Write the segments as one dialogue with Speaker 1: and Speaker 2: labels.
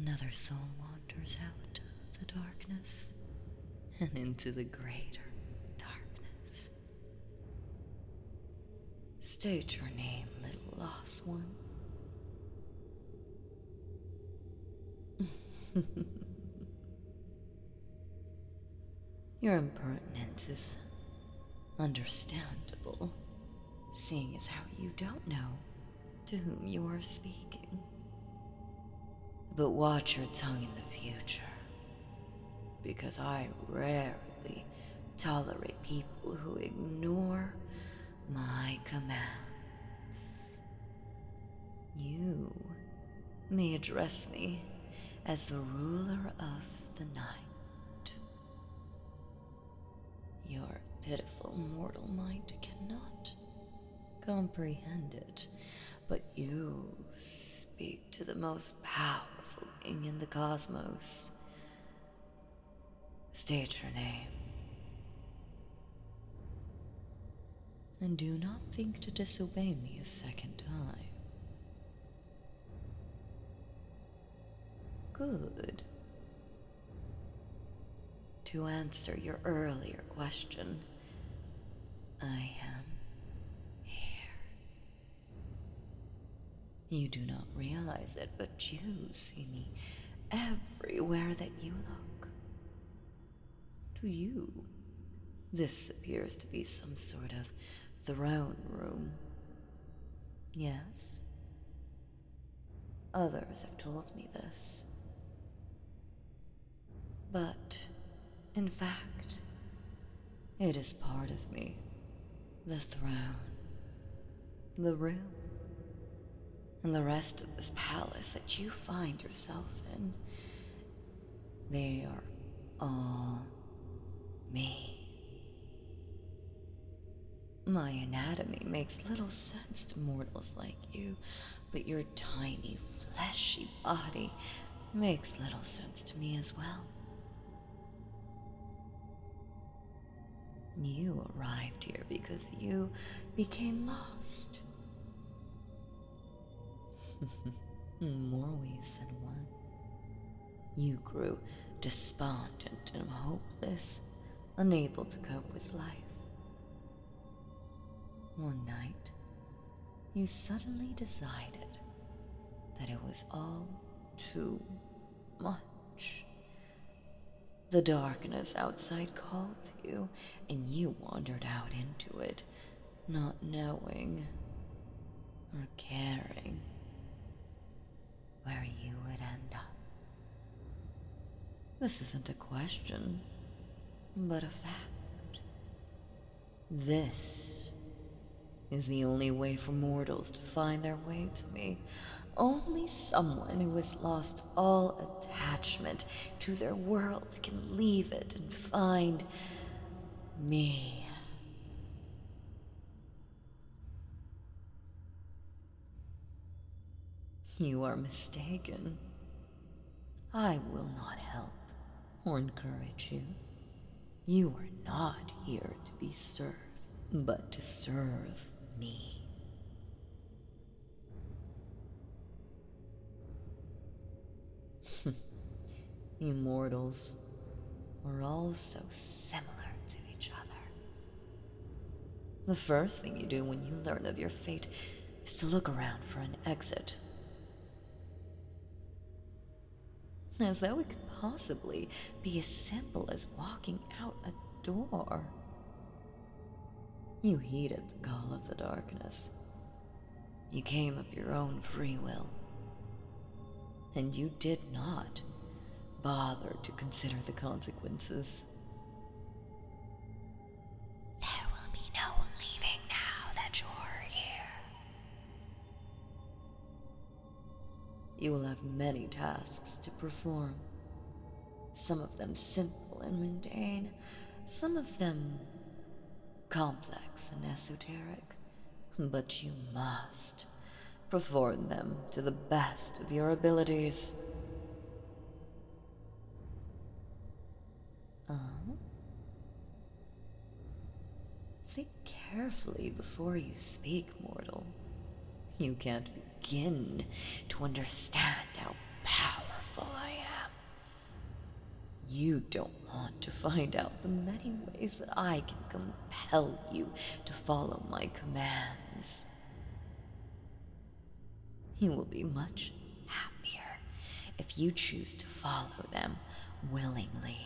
Speaker 1: another soul wanders out of the darkness and into the greater darkness. State your name, little lost one. Your impertinence is understandable, seeing as how you don't know to whom you are speaking. But watch your tongue in the future, because I rarely tolerate people who ignore my commands. You may address me as the ruler of the night. Your pitiful mortal mind cannot comprehend it, but you speak to the most powerful being in the cosmos. State your name. And do not think to disobey me a second time. Good. To answer your earlier question, I am here. You do not realize it, but you see me everywhere that you look. To you, this appears to be some sort of throne room. Yes? Others have told me this. But, in fact, it is part of me. The throne, the room, and the rest of this palace that you find yourself in. They are all me. My anatomy makes little sense to mortals like you, but your tiny, fleshy body makes little sense to me as well. You arrived here because you became lost. More ways than one. You grew despondent and hopeless, unable to cope with life. One night, you suddenly decided that it was all too much. The darkness outside called to you, and you wandered out into it, not knowing or caring where you would end up. This isn't a question, but a fact. This is the only way for mortals to find their way to me. Only someone who has lost all attachment to their world can leave it and find me. You are mistaken. I will not help or encourage you. You are not here to be served, but to serve me. You mortals are all so similar to each other. The first thing you do when you learn of your fate is to look around for an exit. As though it could possibly be as simple as walking out a door. You heeded the call of the darkness. You came of your own free will. And you did not bother to consider the consequences.
Speaker 2: There will be no leaving now that you're here.
Speaker 1: You will have many tasks to perform. Some of them simple and mundane, some of them complex and esoteric. But you must perform them to the best of your abilities. Think carefully before you speak, mortal. You can't begin to understand how powerful
Speaker 2: powerful I am.
Speaker 1: You don't want to find out the many ways that I can compel you to follow my commands. You will be much happier if you choose to follow them willingly.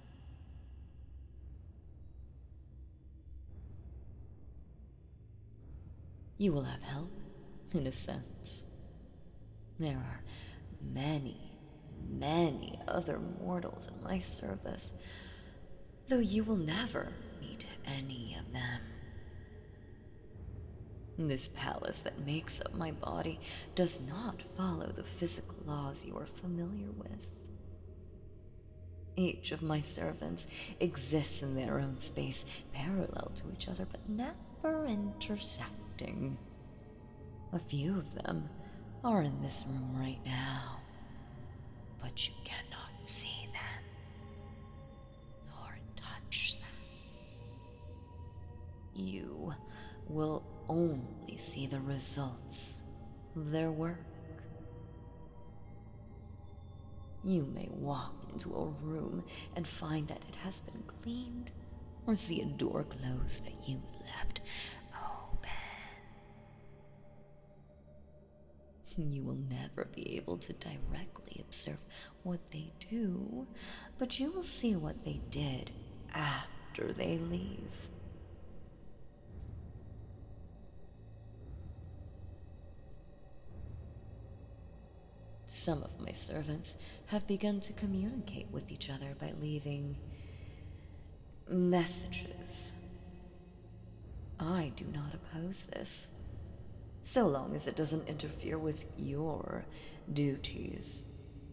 Speaker 1: You will have help, in a sense. There are many other mortals in my service, though you will never meet any of them. This palace that makes up my body does not follow the physical laws you are familiar with. Each of my servants exists in their own space, parallel to each other, but never intersecting. A few of them are in this room right now, but you cannot see them or touch them. You will only see the results of their work. You may walk into a room and find that it has been cleaned, or see a door closed that you left open. You will never be able to directly observe what they do, but you will see what they did after they leave. Some of my servants have begun to communicate with each other by leaving messages. I do not oppose this, so long as it doesn't interfere with your duties.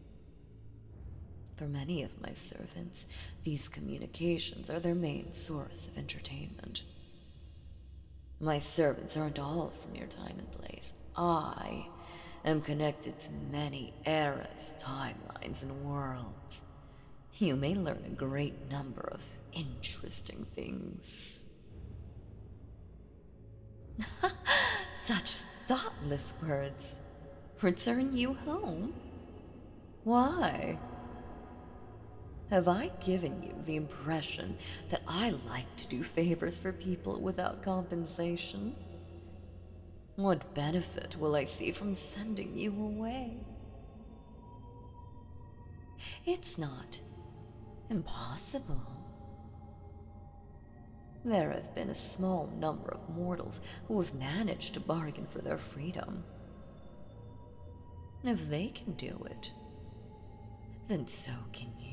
Speaker 1: For many of my servants, these communications are their main source of entertainment. My servants aren't all from your time and place. I am connected to many eras, timelines, and worlds. You may learn a great number of interesting things. Such thoughtless words. Return you home? Why? Have I given you the impression that I like to do favors for people without compensation? What benefit will I see from sending you away? It's not impossible. There have been a small number of mortals who have managed to bargain for their freedom. If they can do it, then so can you.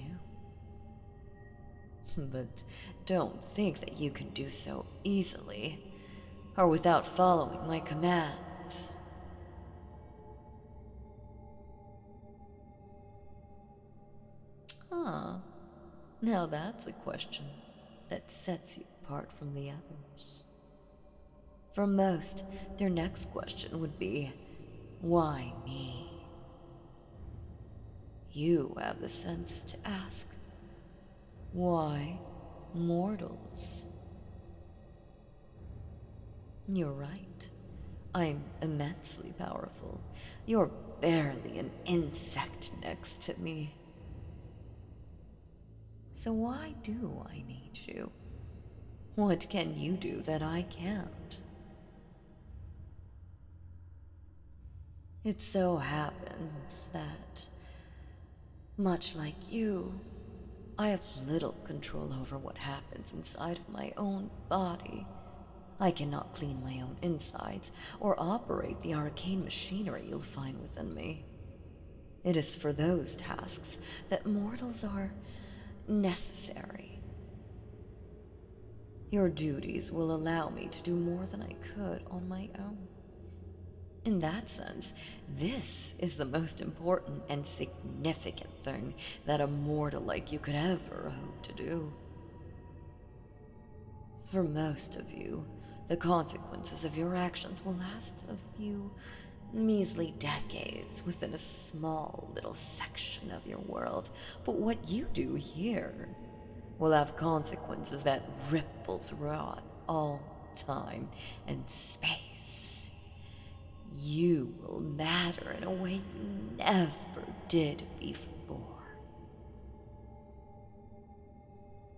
Speaker 1: But don't think that you can do so easily, or without following my commands. Ah, now that's a question that sets you apart from the others. For most, their next question would be, why me? You have the sense to ask, why mortals? You're right. I'm immensely powerful. You're barely an insect next to me. So why do I need you? What can you do that I can't? It so happens that, much like you, I have little control over what happens inside of my own body. I cannot clean my own insides or operate the arcane machinery you'll find within me. It is for those tasks that mortals are necessary. Your duties will allow me to do more than I could on my own. In that sense, this is the most important and significant thing that a mortal like you could ever hope to do. For most of you, the consequences of your actions will last a few measly decades within a small little section of your world, but what you do here will have consequences that ripple throughout all time and space. You will matter in a way you never did before.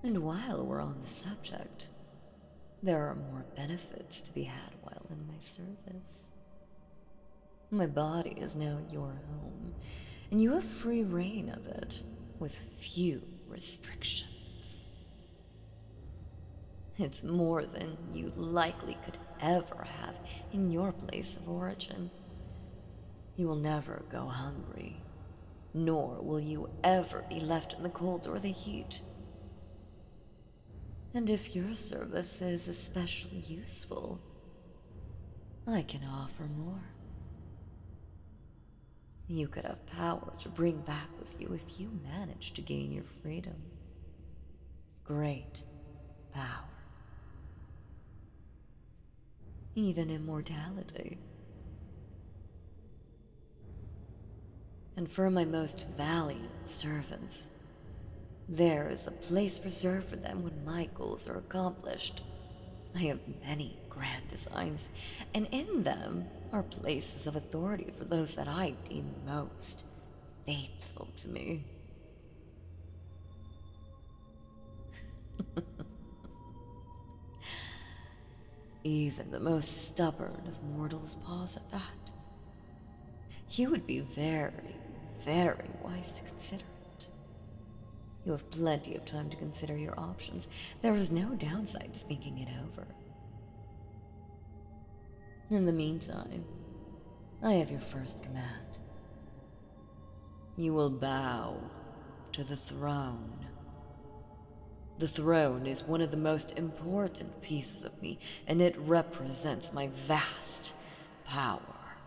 Speaker 1: And while we're on the subject, there are more benefits to be had while in my service. My body is now your home, and you have free reign of it, with few restrictions. It's more than you likely could ever have in your place of origin. You will never go hungry, nor will you ever be left in the cold or the heat. And if your service is especially useful, I can offer more. You could have power to bring back with you if you manage to gain your freedom. Great power. Even immortality. And for my most valiant servants, there is a place reserved for them when my goals are accomplished. I have many grand designs, and in them are places of authority for those that I deem most faithful to me. Even the most stubborn of mortals pause at that. You would be very, very wise to consider it. You have plenty of time to consider your options. There is no downside to thinking it over. In the meantime, I have your first command. You will bow to the throne. The throne is one of the most important pieces of me, and it represents my vast power.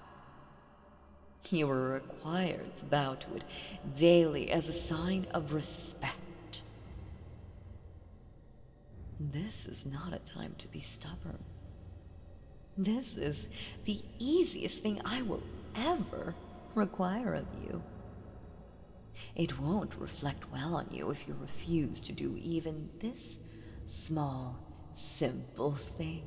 Speaker 1: You are required to bow to it daily as a sign of respect. This is not a time to be stubborn. This is the easiest thing I will ever require of you. It won't reflect well on you if you refuse to do even this small, simple thing.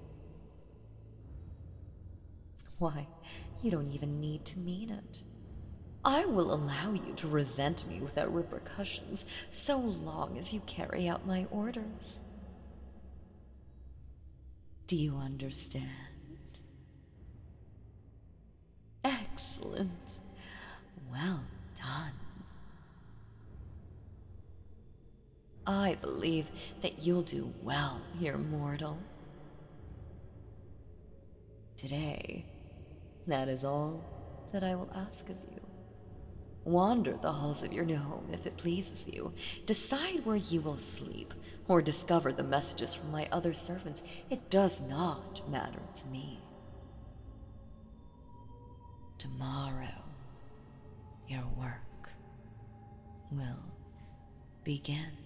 Speaker 1: Why, you don't even need to mean it. I will allow you to resent me without repercussions so long as you carry out my orders. Do you understand? Excellent. Well done. I believe that you'll do well here, mortal. Today, that is all that I will ask of you. Wander the halls of your new home if it pleases you. Decide where you will sleep, or discover the messages from my other servants. It does not matter to me. Tomorrow, your work will begin.